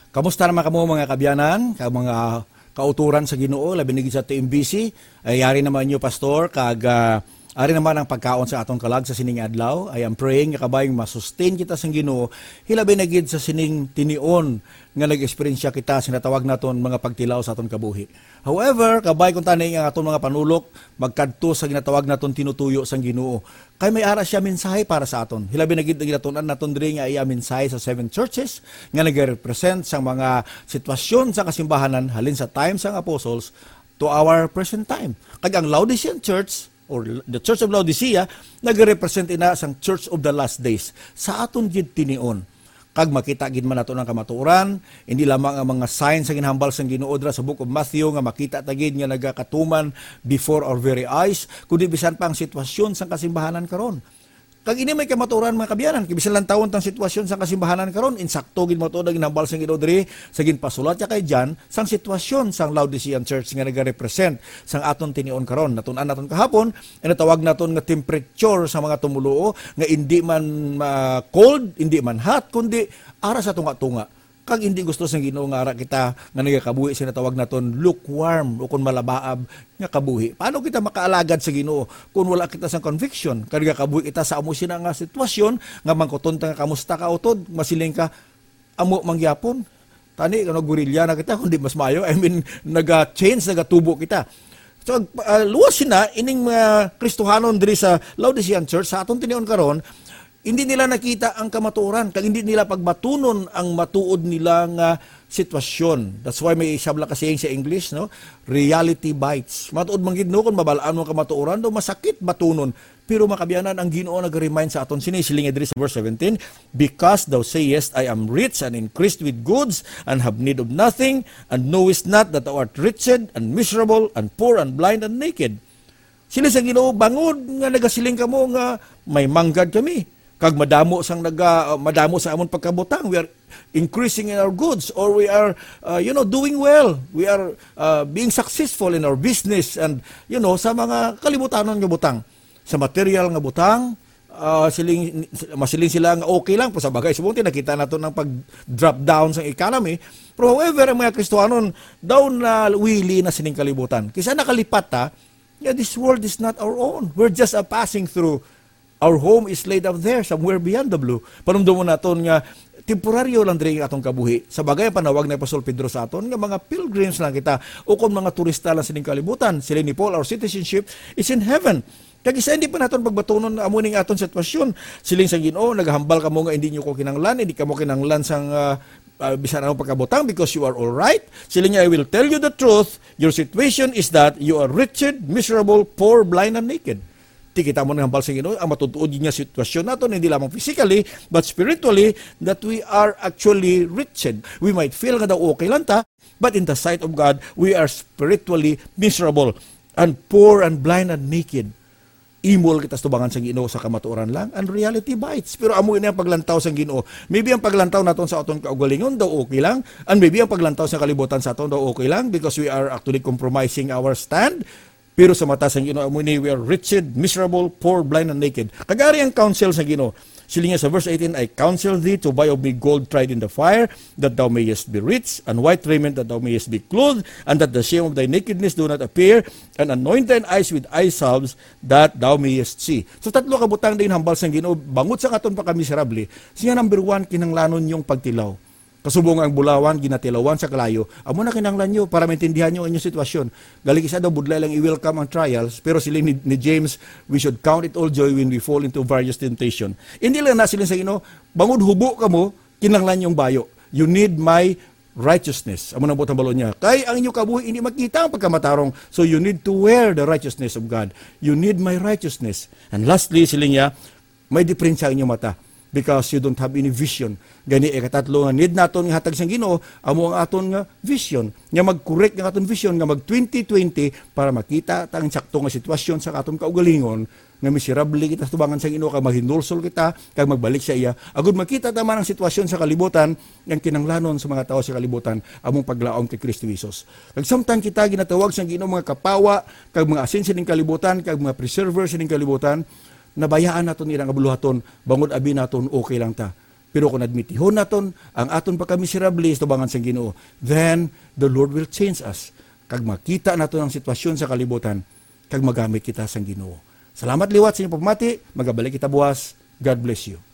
Kamusta naman kamo mga kabyanan, mga kauturan sa Ginoo, labi na gid sa TMBC. Ay yari naman niyo pastor kag ari naman ang pagkaon sa atong kalag sa sining adlaw. I am praying nga kabayong masustain kita sa Ginoo, hilabi na gid sa sining tinion nga nag-eksperyensya kita sinatawag naton mga pagtilaw sa aton kabuhi. However, kabay kung tanay ang aton mga panulok magkadto sa ginatawag naton tinutuyo sang Ginoo. Kay may ara siya mensahe para sa aton. Hilabi na gid ginatunan naton diri nga iya mensahe sa 7 churches nga nagarepresent sang mga sitwasyon sa kasimbahanan halin sa time sang apostles to our present time. Kag ang Laodicean Church or the Church of Laodicea nagarepresent ina sang Church of the Last Days. Sa aton gid tinion kag makita gid man nato ng kamatuoran, hindi lamang ang mga signs sa ginhambal sang Ginoo dra sa Book of Matthew nga makita ta gid nga nagakatuman before our very eyes, kundi bisan pa ang sitwasyon sang kasimbahanan karon. Kag ini may kamatuoran mga kabyanan, bisan lang taon tang sitwasyon sang kasimbahanan karon, insakto gid mo to ginhambal sang Ginoo diri sa ginpasulat kay John sang sitwasyon sang Laodicean Church nga nagarepresent sang aton tinion karon. Natun-an naton kahapon, natawag naton nga temperature sa mga tumuluo nga hindi man cold, hindi man hot, kundi ara sa tunga-tunga. Kag hindi gusto sang Ginoo nga ara kita nga nagakabuhi sa natawag naton lukewarm o kun malabaab nga kabuhi. Paano kita makaalagad sa Ginoo kung wala kita sang conviction? Kag kabuhi kita sa amo sina nga sitwasyon nga mangkuton ta nga kamusta ka utod, masiling ka amo mangyapon. Tani kano gurilya na kita kundi mas mayo. I mean naga-change, nagatubo kita. So luwas sina ining mga Kristohanon diri sa Laodicean Church sa aton tinion karon. Hindi nila nakita ang kamatuoran, kag hindi nila pagbatunon ang matuod nila nga sitwasyon. That's why may sabla kasi sa English, no? Reality bites. Matuod man gid no kun mabalaan mo ang kamatuoran, do masakit batunon. Pero makabyanan ang Ginoo nag-remind sa aton siniling diri sa verse 17, because thou sayest, I am rich and increased with goods and have need of nothing, and knowest not that thou art wretched and miserable and poor and blind and naked. Sila sa Ginoo bangod nga nagasiling kamo nga may manggad kami. Kag madamo sa amon pagkabutang, we are increasing in our goods, or we are doing well, we are being successful in our business, and sa mga kalibutanon nga butang, sa material nga butang, masiling sila nga okay lang po sa bagay subunti nakita nato ng pag drop down sa economy. Pero however ang mga Kristohanon daw na wili na sining kalibutan kisa nakalipat this world is not our own, we're just passing through. Our home is laid up there, somewhere beyond the blue. Panumdum mo naton nga, temporaryo lang diri atong kabuhi. Sa bagay, panawag na Apostol Pedro sa aton, nga mga pilgrims lang kita, o kung mga turista lang sining kalibutan, sila ni Paul, our citizenship is in heaven. Kag isa hindi pa naton pagbatunon amuning aton sitwasyon. Siling sa Ginoo, naghambal kamo nga hindi nyo ko kinanglan, hindi kamo kinanglan sang bisan ang pagkabutang because you are all right. Sila niya, I will tell you the truth, your situation is that you are wretched, miserable, poor, blind, and naked. Kita mo ng hambal sa Ginoo ang matutuod niya sitwasyon nato hindi lamang physically but spiritually that we are actually wretched. We might feel nga daw okay lang ta, but in the sight of God we are spiritually miserable and poor and blind and naked. Imol kita tubangan sa Ginoo sa kamatuoran lang and reality bites. Pero amo ini ang paglantaw sa Ginoo. Maybe ang paglantaw naton sa aton kaugalingon daw okay lang, and maybe ang paglantaw sa kalibutan sa aton daw okay lang because we are actually compromising our stand. Pero sa mata sa Ginoo we are wretched, miserable, poor, blind, and naked. Kagari ang counsel sa Ginoo. Sila nga sa verse 18, I counsel thee to buy of me gold tried in the fire, that thou mayest be rich, and white raiment that thou mayest be clothed, and that the shame of thy nakedness do not appear, and anoint thine eyes with eye salves, that thou mayest see. So tatlo kabutang din hambal sa Ginoo, bangot sa katon pa kamiserable. Siya number 1, kinanglanon yung pagtilaw. Kasubong ang bulawan, ginatilawan sa kalayo. Amo na kinanglan nyo para maintindihan nyo ang inyong sitwasyon. Galing isa daw, budlay lang i-welcome ang trials. Pero sila ni James, we should count it all joy when we fall into various temptation. Hindi lang na sila sa Ginoo, bangod hubo ka mo, kinanglan yung bayo. You need my righteousness. Amo nang butang balon niya. Kay ang inyong kabuhi, hindi makita ang pagkamatarong. So you need to wear the righteousness of God. You need my righteousness. And lastly, sila niya, may diferensya ang inyong mata. Because you don't have any vision. Gani katatlo nga need naton nga hatag sang Ginoo amo ang aton nga vision. Nga mag-correct nga aton vision nga mag 2020 para makita ta ang sakto nga sitwasyon sa aton kaugalingon nga miserable kita tubangan sa Ginoo kag mahinulsol kita kag magbalik sa iya. Agud makita ta man ang sitwasyon sa kalibutan yang kinanglanon sa mga tawo sa kalibutan among paglaom kay Kristo Jesus. Kag samtang kita ginatawag sang Ginoo mga kapawa kag mga asin sining kalibutan kag mga preserver sining kalibutan, nabayaan naton ilang abuluhaton, bangod abi naton okay lang ta. Pero kung admitihon naton ang aton pagka-miserable tubangan sa Ginoo, then the Lord will change us. Kag makita naton ang sitwasyon sa kalibutan, kag magamit kita sa Ginoo. Salamat liwat sa inyong pagmati, magabalik kita buwas. God bless you.